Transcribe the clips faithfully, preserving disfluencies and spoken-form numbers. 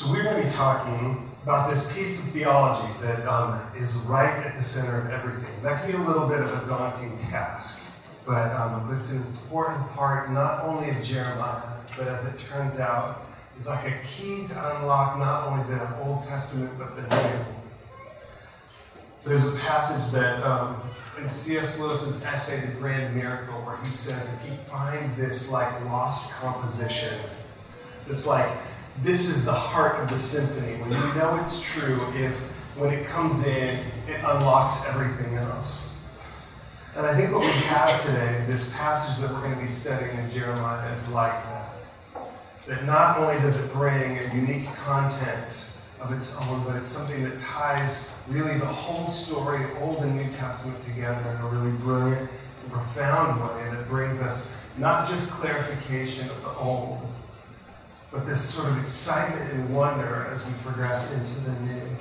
So we're going to be talking about this piece of theology that um, is right at the center of everything. That can be a little bit of a daunting task, but um, it's an important part not only of Jeremiah, but as it turns out, is like a key to unlock not only the Old Testament, but the New. There's a passage that um, in C S Lewis's essay, The Grand Miracle, where he says, if you find this like lost composition, it's like, this is the heart of the symphony, when you know it's true if, when it comes in, it unlocks everything else. And I think what we have today, this passage that we're going to be studying in Jeremiah, is like that. That not only does it bring a unique content of its own, but it's something that ties really the whole story, Old and New Testament, together in a really brilliant and profound way that brings us not just clarification of the Old, but this sort of excitement and wonder as we progress into the new.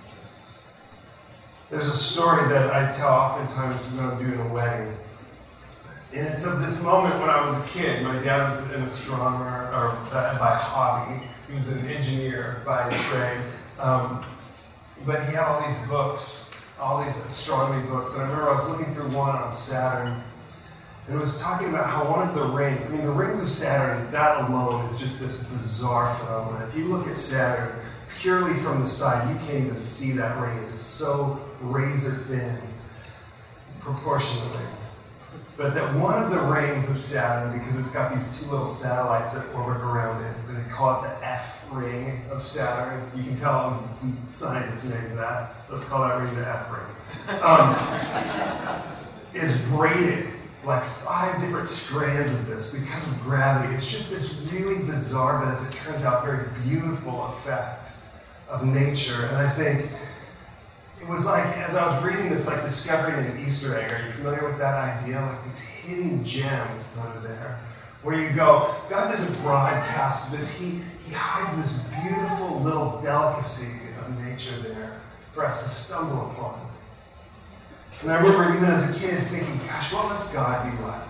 There's a story that I tell oftentimes when I'm doing a wedding. And it's of this moment when I was a kid. My dad was an astronomer or uh, by hobby. He was an engineer by trade. Um, but he had all these books, all these astronomy books. And I remember I was looking through one on Saturn. And it was talking about how one of the rings, I mean, the rings of Saturn, that alone is just this bizarre phenomenon. If you look at Saturn purely from the side, you can't even see that ring. It's so razor thin, proportionally. But that one of the rings of Saturn, because it's got these two little satellites that orbit around it, they call it the F ring of Saturn. You can tell scientists named that. Let's call that ring the F ring. Um, is braided. Like five different strands of this because of gravity. It's just this really bizarre, but as it turns out, very beautiful effect of nature. And I think it was like, as I was reading this, like discovering an Easter egg. Are you familiar with that idea? Like these hidden gems that are there. Where you go, God doesn't broadcast this. He, he hides this beautiful little delicacy of nature there for us to stumble upon. And I remember even as a kid thinking, gosh, what must God be like?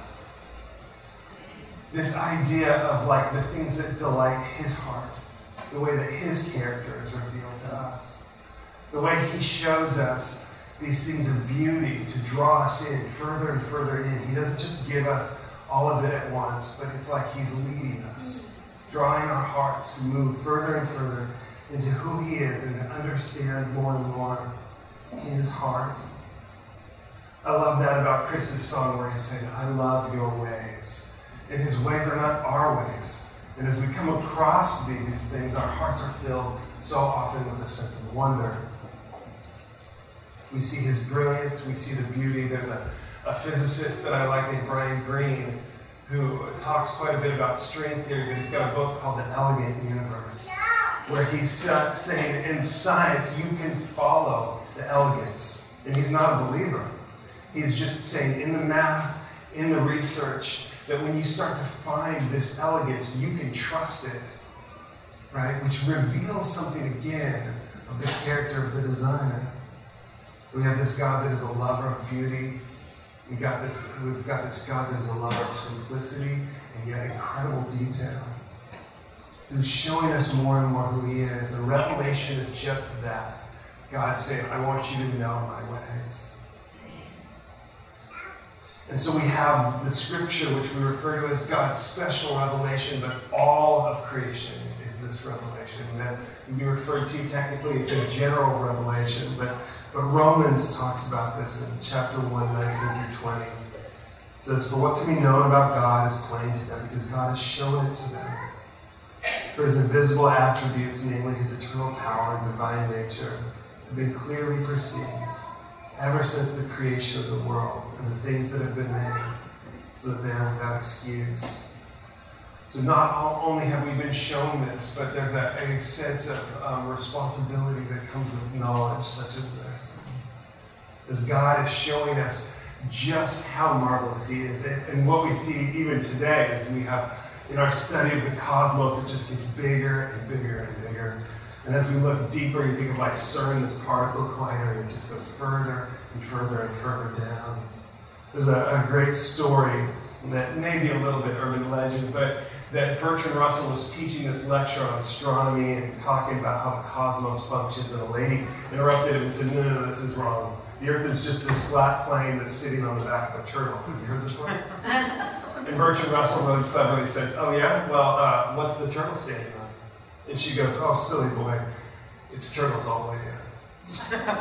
This idea of like the things that delight his heart, the way that his character is revealed to us, the way he shows us these things of beauty to draw us in further and further in. He doesn't just give us all of it at once, but it's like he's leading us, drawing our hearts to move further and further into who he is and to understand more and more his heart. I love that about Chris's song where he's saying, I love your ways. And his ways are not our ways. And as we come across these things, our hearts are filled so often with a sense of wonder. We see his brilliance, we see the beauty. There's a, a physicist that I like named Brian Greene who talks quite a bit about string theory, but he's got a book called The Elegant Universe, where he's uh, saying in science you can follow the elegance. And he's not a believer. He's just saying in the math, in the research, that when you start to find this elegance, you can trust it, right? Which reveals something again of the character of the designer. We have this God that is a lover of beauty. We got this, we've got this God that is a lover of simplicity and yet incredible detail, who's showing us more and more who he is. And Revelation is just that. God saying, I want you to know my ways. And so we have the scripture, which we refer to as God's special revelation, but all of creation is this revelation. That we refer to technically, it's a general revelation, but, but Romans talks about this in chapter one, nineteen through twenty. It says, for what can be known about God is plain to them, because God has shown it to them. For his invisible attributes, namely his eternal power and divine nature, have been clearly perceived ever since the creation of the world and the things that have been made, so that they are without excuse. So not only have we been shown this, but there's a, a sense of um, responsibility that comes with knowledge such as this. As God is showing us just how marvelous he is. And, and what we see even today is we have, in our study of the cosmos, it just gets bigger and bigger and bigger. And as we look deeper, you think of like CERN, this particle collider, and it just goes further and further and further down. There's a, a great story that may be a little bit urban legend, but that Bertrand Russell was teaching this lecture on astronomy and talking about how the cosmos functions, and a lady interrupted him and said, no, no, no, this is wrong. The Earth is just this flat plane that's sitting on the back of a turtle. Have you heard this one? And Bertrand Russell really cleverly says, oh yeah? Well, uh, what's the turtle standing on? And she goes, oh, silly boy, it's turtles all the way down.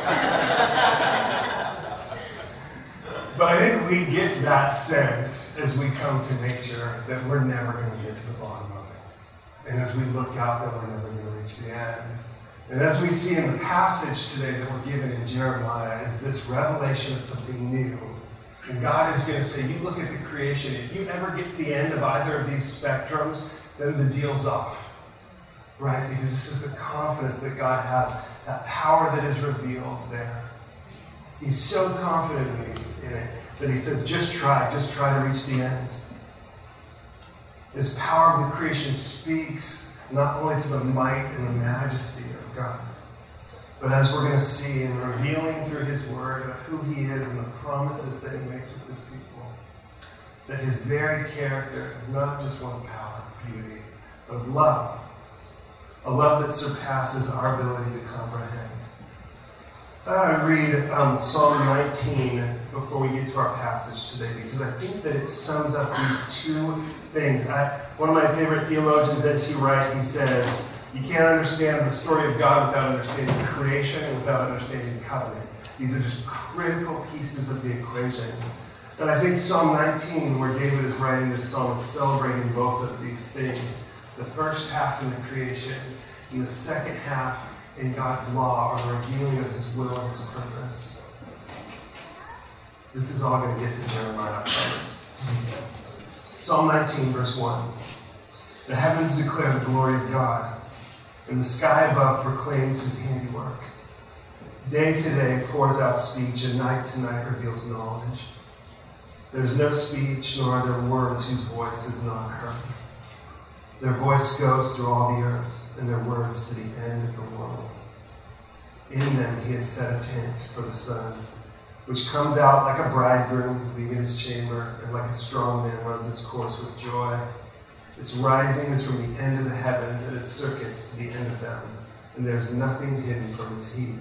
But I think we get that sense as we come to nature that we're never going to get to the bottom of it. And as we look out, that we're never going to reach the end. And as we see in the passage today that we're given in Jeremiah is this revelation of something new. And God is going to say, you look at the creation, if you ever get to the end of either of these spectrums, then the deal's off. Right? Because this is the confidence that God has, that power that is revealed there. He's so confident in it, in it that he says, just try, just try to reach the ends. This power of the creation speaks not only to the might and the majesty of God, but as we're going to see in revealing through his word of who he is and the promises that he makes with his people, that his very character is not just one power, beauty, but of love. A love that surpasses our ability to comprehend. I thought I'd read um, Psalm nineteen before we get to our passage today, because I think that it sums up these two things. I, one of my favorite theologians, N T Wright, he says, you can't understand the story of God without understanding creation and without understanding covenant. These are just critical pieces of the equation. And I think Psalm nineteen, where David is writing this psalm, is celebrating both of these things. The first half in the creation, and the second half in God's law, or the revealing of his will and his purpose. This is all going to get to Jeremiah, I promise. Psalm nineteen, verse one. The heavens declare the glory of God, and the sky above proclaims his handiwork. Day to day pours out speech, and night to night reveals knowledge. There is no speech, nor are there words whose voice is not heard. Their voice goes through all the earth, and their words to the end of the world. In them he has set a tent for the sun, which comes out like a bridegroom leaving his chamber, and like a strong man runs its course with joy. Its rising is from the end of the heavens, and its circuits to the end of them, and there is nothing hidden from its heat.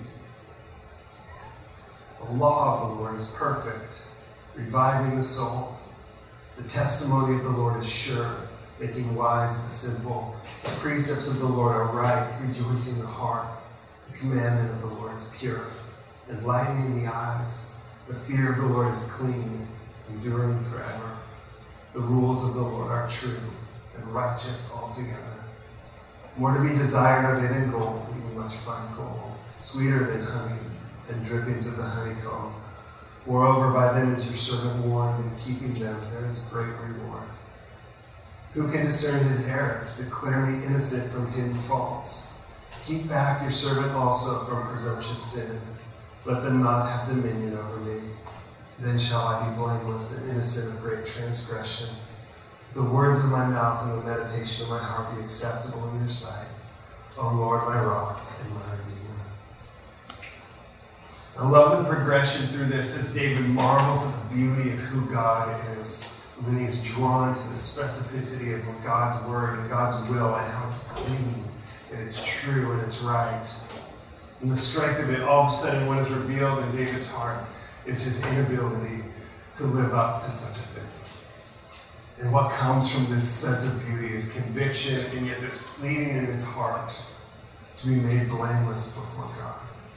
The law of the Lord is perfect, reviving the soul. The testimony of the Lord is sure, making wise the simple. The precepts of the Lord are right, rejoicing the heart. The commandment of the Lord is pure, enlightening the eyes. The fear of the Lord is clean, enduring forever. The rules of the Lord are true and righteous altogether. More to be desired are they than gold, even much fine gold, sweeter than honey and drippings of the honeycomb. Moreover, by them is your servant warned, and keeping them there is great reward. Who can discern his errors? Declare me innocent from hidden faults. Keep back your servant also from presumptuous sin. Let them not have dominion over me. Then shall I be blameless and innocent of great transgression. The words of my mouth and the meditation of my heart be acceptable in your sight, O Lord, my rock and my redeemer. I love the progression through this as David marvels at the beauty of who God is. And then he's drawn to the specificity of God's word and God's will and how it's clean and it's true and it's right. And the strength of it, all of a sudden, what is revealed in David's heart is his inability to live up to such a thing. And what comes from this sense of beauty is conviction and yet this pleading in his heart to be made blameless before God.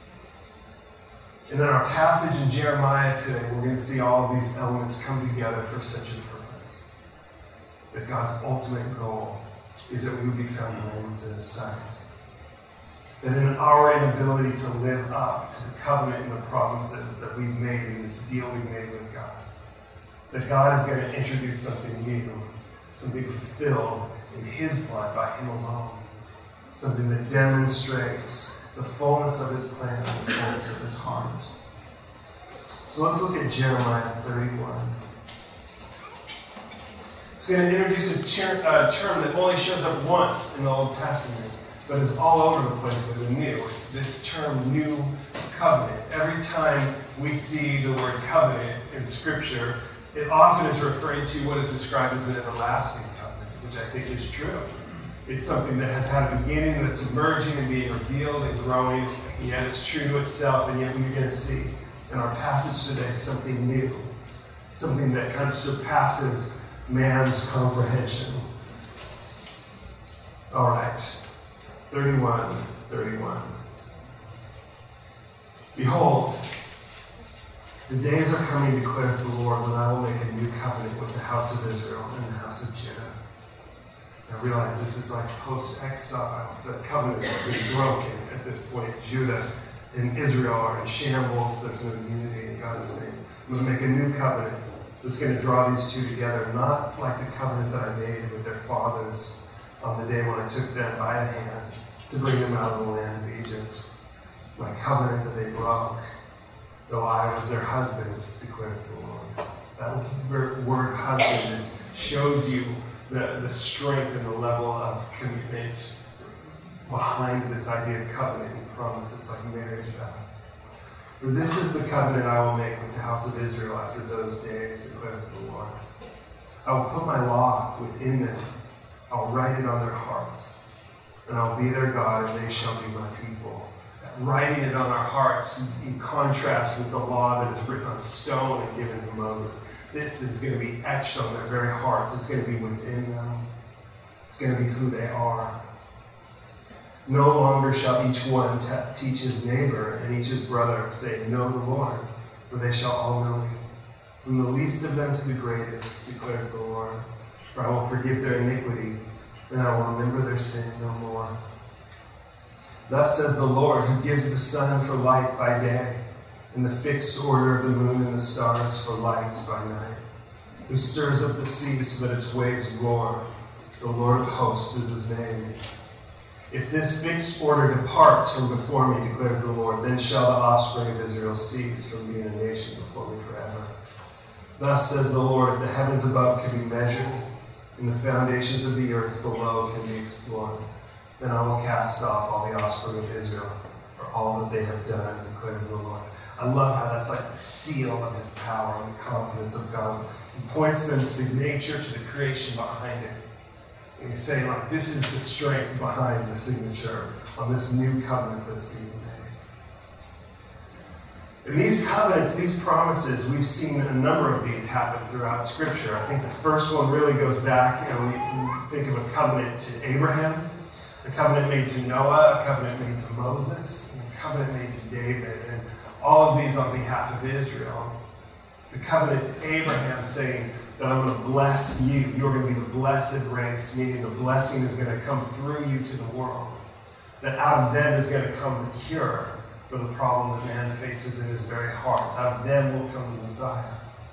And in our passage in Jeremiah today, we're going to see all of these elements come together for such a purpose. That God's ultimate goal is that we would be found blameless in his sight. That in our inability to live up to the covenant and the promises that we've made in this deal we've made with God, that God is going to introduce something new, something fulfilled in his blood by him alone, something that demonstrates the fullness of his plan and the fullness of his heart. So let's look at Jeremiah thirty-one. It's going to introduce a ter- uh, term that only shows up once in the Old Testament, but is all over the place in the New. It's this term, new covenant. Every time we see the word covenant in Scripture, it often is referring to what is described as an everlasting covenant, which which I think is true. It's something that has had a beginning, that's emerging and being revealed and growing, and yet it's true to itself, and yet we're going to see in our passage today something new, something that kind of surpasses man's comprehension. All right, thirty-one, thirty-one. Behold, the days are coming, declares the Lord, when I will make a new covenant with the house of Israel and the house of Judah. I realize this is like post-exile. The covenant has been broken at this point. Judah and Israel are in shambles. There's no unity. And God is saying, I'm going to make a new covenant that's going to draw these two together, not like the covenant that I made with their fathers on the day when I took them by the hand to bring them out of the land of Egypt. My covenant that they broke, though I was their husband, declares the Lord. That word husband is, shows you the, the strength and the level of commitment behind this idea of covenant and promise. It's like marriage vows. For this is the covenant I will make with the house of Israel after those days, declares the Lord. I will put my law within them. I will write it on their hearts, and I will be their God, and they shall be my people. Writing it on our hearts in contrast with the law that is written on stone and given to Moses. This is going to be etched on their very hearts. It's going to be within them. It's going to be who they are. No longer shall each one te- teach his neighbor and each his brother, saying, know the Lord, for they shall all know me. From the least of them to the greatest, declares the Lord. For I will forgive their iniquity, and I will remember their sin no more. Thus says the Lord, who gives the sun for light by day, and the fixed order of the moon and the stars for light by night, who stirs up the sea so that its waves roar. The Lord of hosts is his name. If this fixed order departs from before me, declares the Lord, then shall the offspring of Israel cease from being a nation before me forever. Thus says the Lord, if the heavens above can be measured, and the foundations of the earth below can be explored, then I will cast off all the offspring of Israel for all that they have done, declares the Lord. I love how that's like the seal of his power and the confidence of God. He points them to the nature, to the creation behind it. And he's saying, like, this is the strength behind the signature on this new covenant that's being made. And these covenants, these promises, we've seen a number of these happen throughout Scripture. I think the first one really goes back, you know, we think of a covenant to Abraham, a covenant made to Noah, a covenant made to Moses, and a covenant made to David, and all of these on behalf of Israel. The covenant to Abraham saying that I'm going to bless you. You're going to be the blessed race, meaning the blessing is going to come through you to the world. That out of them is going to come the cure for the problem that man faces in his very heart. Out of them will come the Messiah.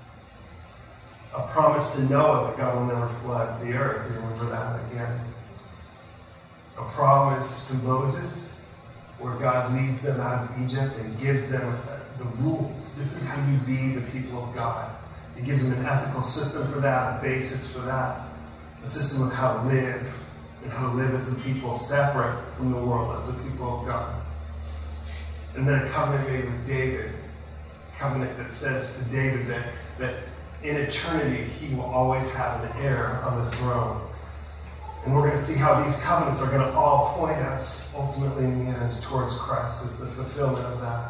A promise to Noah that God will never flood the earth. You remember that again. A promise to Moses where God leads them out of Egypt and gives them the rules. This is how you be the people of God. He gives them an ethical system for that, a basis for that, a system of how to live, and how to live as a people separate from the world, as a people of God. And then a covenant made with David, a covenant that says to David that, that in eternity he will always have an heir on the throne. And we're going to see how these covenants are going to all point us, ultimately in the end, towards Christ as the fulfillment of that.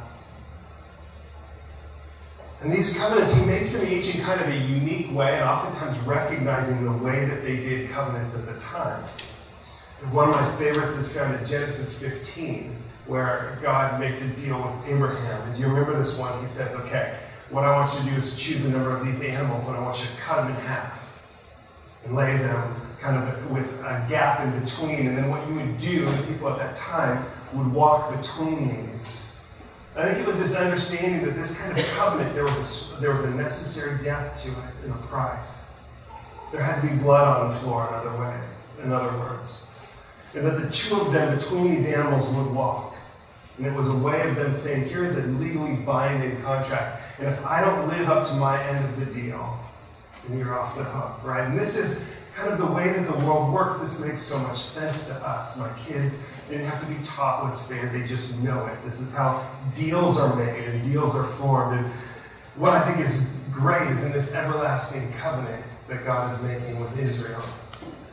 And these covenants, he makes them each in kind of a unique way, and oftentimes recognizing the way that they did covenants at the time. And one of my favorites is found in Genesis fifteen, where God makes a deal with Abraham. And do you remember this one? He says, okay, what I want you to do is choose a number of these animals, and I want you to cut them in half and lay them kind of with a gap in between. And then what you would do, the people at that time would walk between these. I think it was this understanding that this kind of covenant, there was a, there was a necessary death to it and a price. There had to be blood on the floor, in other way, in other words. And that the two of them between these animals would walk. And it was a way of them saying, here is a legally binding contract. And if I don't live up to my end of the deal, then you're off the hook, right? And this is kind of the way that the world works. This makes so much sense to us. My kids didn't have to be taught what's fair. They just know it. This is how deals are made and deals are formed. And what I think is great is in this everlasting covenant that God is making with Israel,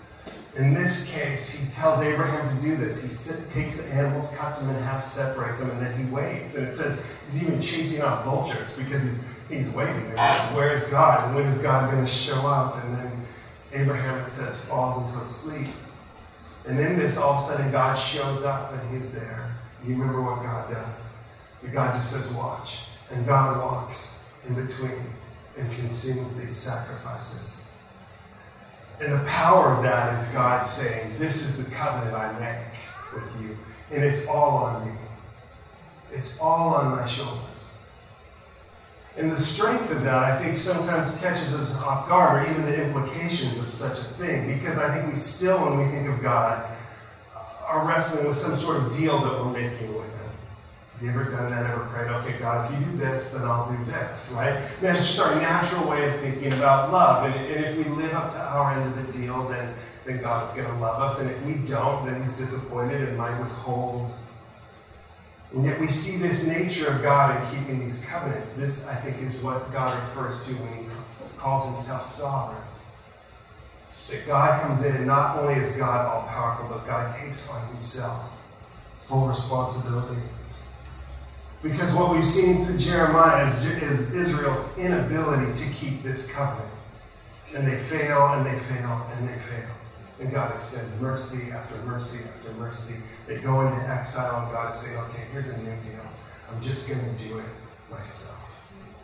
In this case, he tells Abraham to do this. He sit, takes the animals, cuts them in half, separates them, and then he waits. And it says he's even chasing off vultures because he's he's waiting. Where is God? And when is God going to show up? And then Abraham, it says, falls into a sleep. And in this, all of a sudden, God shows up and he's there. You remember what God does? God just says, watch. And God walks in between and consumes these sacrifices. And the power of that is God saying, this is the covenant I make with you. And it's all on me. It's all on my shoulders. And the strength of that, I think, sometimes catches us off guard, or even the implications of such a thing. Because I think we still, when we think of God, are wrestling with some sort of deal that we're making with him. Have you ever done that? Ever prayed, okay, God, if you do this, then I'll do this, right? And that's just our natural way of thinking about love. And, and if we live up to our end of the deal, then, then God is going to love us. And if we don't, then he's disappointed and might withhold. And yet we see this nature of God in keeping these covenants. This, I think, is what God refers to when he calls himself sovereign. That God comes in, and not only is God all-powerful, but God takes on himself full responsibility. Because what we've seen through Jeremiah is, is Israel's inability to keep this covenant. And they fail, and they fail, and they fail. And God extends mercy after mercy after mercy. They go into exile, and God is saying, okay, here's a new deal. I'm just going to do it myself.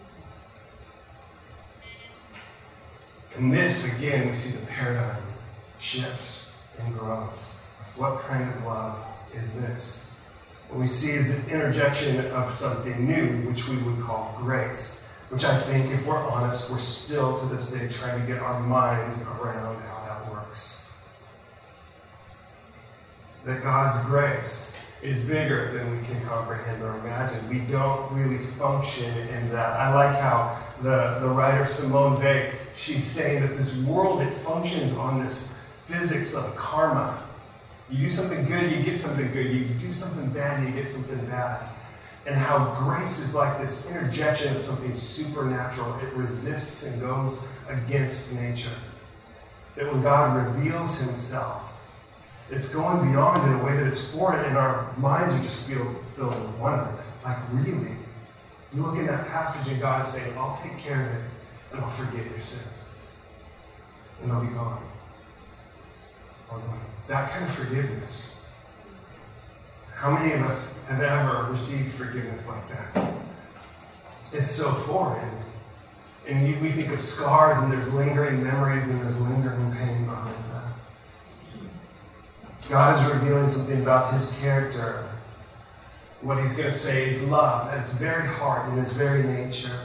And this, again, we see the paradigm shifts and grows. What kind of love is this? What we see is an interjection of something new, which we would call grace, which I think, if we're honest, we're still to this day trying to get our minds around how that works. That God's grace is bigger than we can comprehend or imagine. We don't really function in that. I like how the, the writer Simone Weil, she's saying that this world, it functions on this physics of karma. You do something good, you get something good. You do something bad, you get something bad. And how grace is like this interjection of something supernatural. It resists and goes against nature. That when God reveals himself, it's going beyond in a way that is foreign, and our minds are just filled, filled with wonder. Like, really? You look in that passage and God is saying, I'll take care of it, and I'll forgive your sins. And they'll be gone. I'll go. That kind of forgiveness. How many of us have ever received forgiveness like that? It's so foreign. And you, we think of scars, and there's lingering memories, and there's lingering pain behind that. God is revealing something about his character. What he's going to say is love at its very heart and its very nature.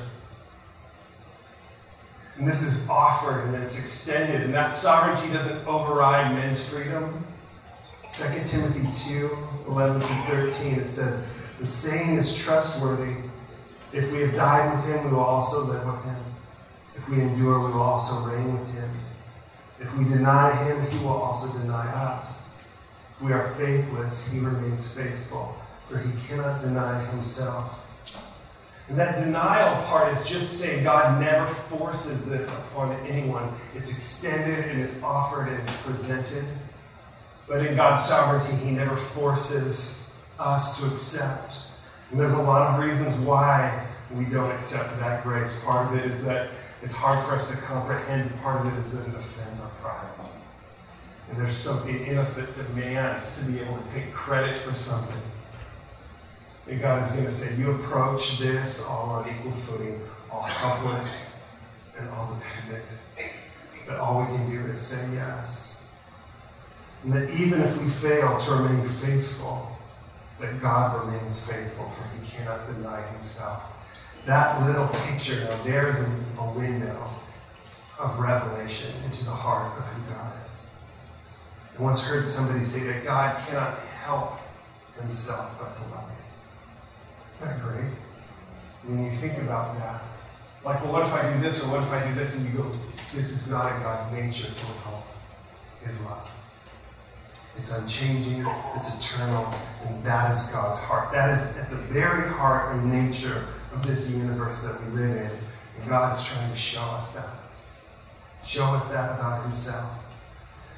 And this is offered and it's extended. And that sovereignty doesn't override men's freedom. Second Timothy two, eleven through thirteen, it says, the saying is trustworthy. If we have died with him, we will also live with him. If we endure, we will also reign with him. If we deny him, he will also deny us. If we are faithless, he remains faithful, for he cannot deny himself. And that denial part is just saying God never forces this upon anyone. It's extended and it's offered and it's presented. But in God's sovereignty, he never forces us to accept. And there's a lot of reasons why we don't accept that grace. Part of it is that it's hard for us to comprehend. Part of it is that it offends our pride. And there's something in us that demands to be able to take credit for something. And God is going to say, you approach this all on equal footing, all helpless and all dependent. That all we can do is say yes. And that even if we fail to remain faithful, that God remains faithful, for he cannot deny himself. That little picture, now, there is a, a window of revelation into the heart of who God is. I once heard somebody say that God cannot help himself but to love you. Isn't that great? When you think about that, like, well, what if I do this, or what if I do this, and you go, this is not in God's nature to withhold his love. It's unchanging, it's eternal, and that is God's heart. That is at the very heart and nature of this universe that we live in. And God is trying to show us that. Show us that about himself.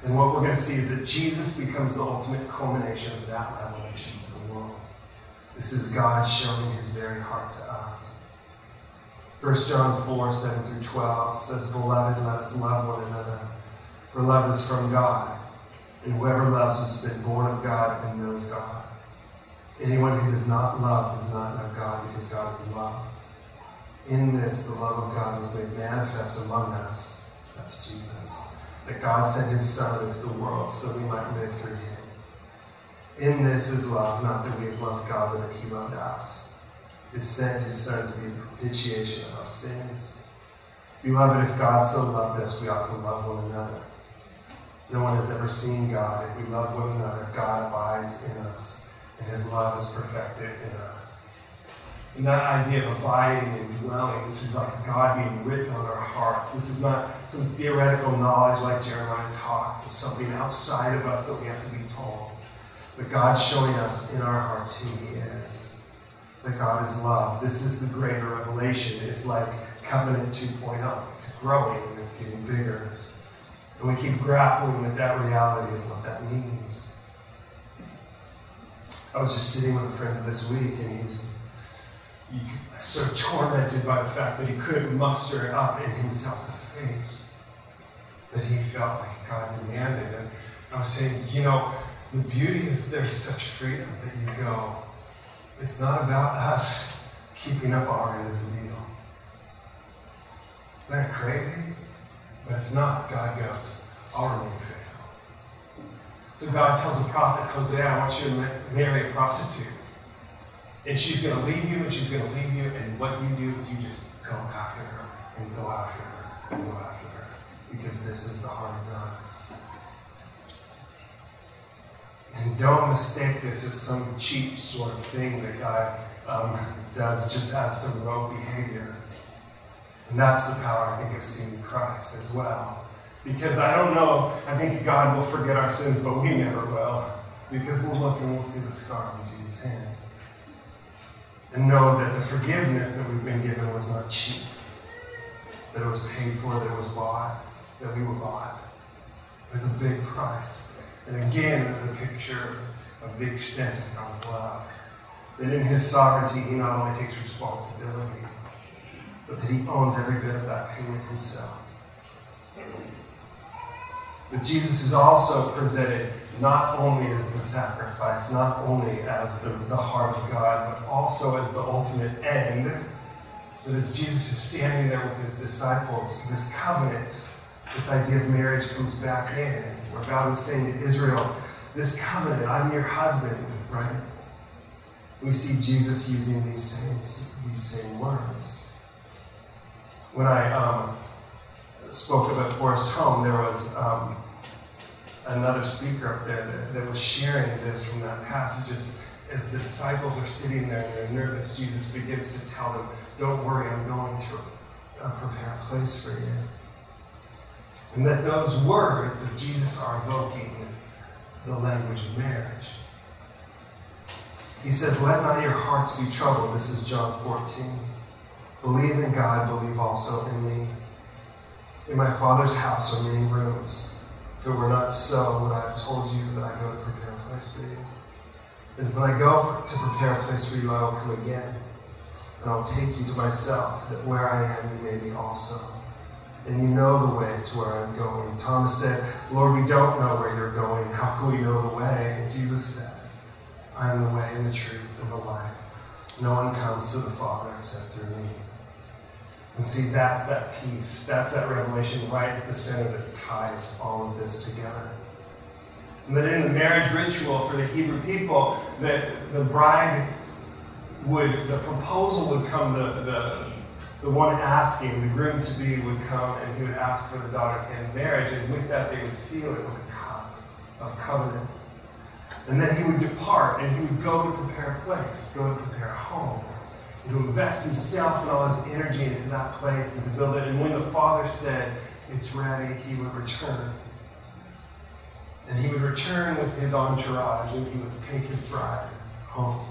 And what we're going to see is that Jesus becomes the ultimate culmination of that revelation to the world. This is God showing his very heart to us. First John four, seven through twelve says, "Beloved, let us love one another, for love is from God, and whoever loves has been born of God and knows God. Anyone who does not love does not know God, because God is love. In this, the love of God was made manifest among us," that's Jesus, "that God sent his Son into the world so that we might live through him. In this is love, not that we have loved God, but that he loved us. He sent his Son to be the propitiation of our sins. Beloved, if God so loved us, we ought to love one another. No one has ever seen God. If we love one another, God abides in us, and his love is perfected in us." And that idea of abiding and dwelling, this is like God being written on our hearts. This is not some theoretical knowledge like Jeremiah talks of something outside of us that we have to be told. But God showing us in our hearts who he is. That God is love. This is the greater revelation. It's like Covenant two point oh. It's growing and it's getting bigger. And we keep grappling with that reality of what that means. I was just sitting with a friend this week, and he was sort of tormented by the fact that he couldn't muster up in himself the faith that he felt like God demanded. And I was saying, you know, the beauty is there's such freedom that you go, it's not about us keeping up our end of the deal. Isn't that crazy? But it's not. God goes, I'll remain faithful. So God tells the prophet Hosea, I want you to marry a prostitute. And she's going to leave you, and she's going to leave you, and what you do is you just go after her, and go after her, and go after her. Because this is the heart of God. And don't mistake this as some cheap sort of thing that God um, does just out of some rote behavior. And that's the power, I think, of seeing Christ as well. Because I don't know, I think God will forget our sins, but we never will. Because we'll look and we'll see the scars in Jesus' hand. And know that the forgiveness that we've been given was not cheap. That it was paid for, that it was bought, that we were bought with a big price. And again, the picture of the extent of God's love. That in his sovereignty, he not only takes responsibility, but that he owns every bit of that payment himself. But Jesus is also presented not only as the sacrifice, not only as the, the heart of God, but also as the ultimate end. That as Jesus is standing there with his disciples, this covenant, this idea of marriage comes back in, where God was saying to Israel, this covenant, I'm your husband, right? We see Jesus using these same, these same words. When I um, spoke up at Forest Home, there was um, another speaker up there that, that was sharing this from that passage. As, as the disciples are sitting there and they're nervous, Jesus begins to tell them, don't worry, I'm going to uh, prepare a place for you. And that those words of Jesus are evoking the language of marriage. He says, let not your hearts be troubled. This is John fourteen. Believe in God, believe also in me. In my Father's house are many rooms. If it were not so, would I have told you that I go to prepare a place for you? And if when I go to prepare a place for you, I will come again, and I will take you to myself, that where I am, you may be also. And you know the way to where I'm going. Thomas said, Lord, we don't know where you're going. How can we know the way? And Jesus said, I am the way and the truth and the life. No one comes to the Father except through me. And see, that's that peace. That's that revelation right at the center that ties all of this together. And that in the marriage ritual for the Hebrew people, that the bride would, the proposal would come, the, the, the one asking, the groom-to-be would come and he would ask for the daughter's hand in marriage, and with that they would seal it with a cup of covenant. And then he would depart and he would go to prepare a place, go to prepare a home, and to invest himself and all his energy into that place and to build it. And when the Father said, it's ready, he would return. And he would return with his entourage and he would take his bride home.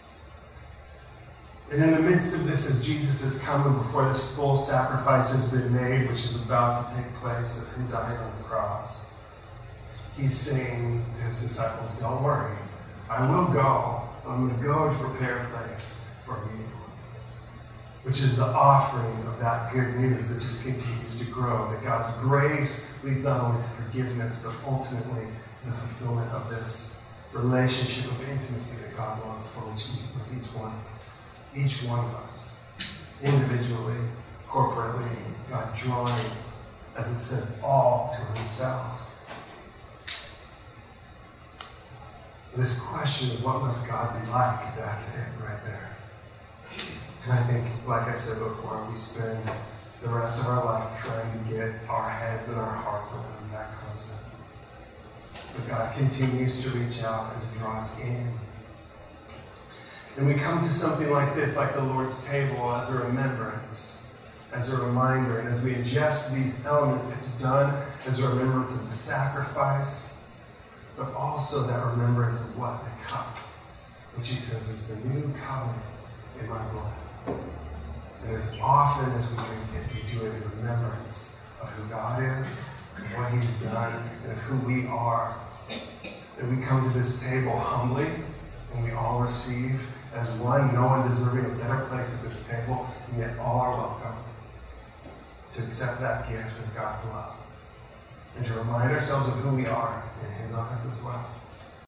And in the midst of this, as Jesus is coming before this full sacrifice has been made, which is about to take place of him dying on the cross, he's saying to his disciples, don't worry, I will go. I'm going to go to prepare a place for you. Which is the offering of that good news that just continues to grow. That God's grace leads not only to forgiveness, but ultimately to the fulfillment of this relationship of intimacy that God wants for each, with each one. Each one of us. Individually, corporately, God drawing, as it says, all to himself. This question of what must God be like, that's it right there. And I think, like I said before, we spend the rest of our life trying to get our heads and our hearts around that concept. But God continues to reach out and to draw us in. And we come to something like this, like the Lord's table, as a remembrance, as a reminder. And as we ingest these elements, it's done as a remembrance of the sacrifice, but also that remembrance of what? The cup, which he says is the new covenant in my blood. And as often as we drink it, we do it in remembrance of who God is, and what he's done, and of who we are. And we come to this table humbly, and we all receive as one, no one deserving a better place at this table, and yet all are welcome to accept that gift of God's love. And to remind ourselves of who we are in his eyes as well.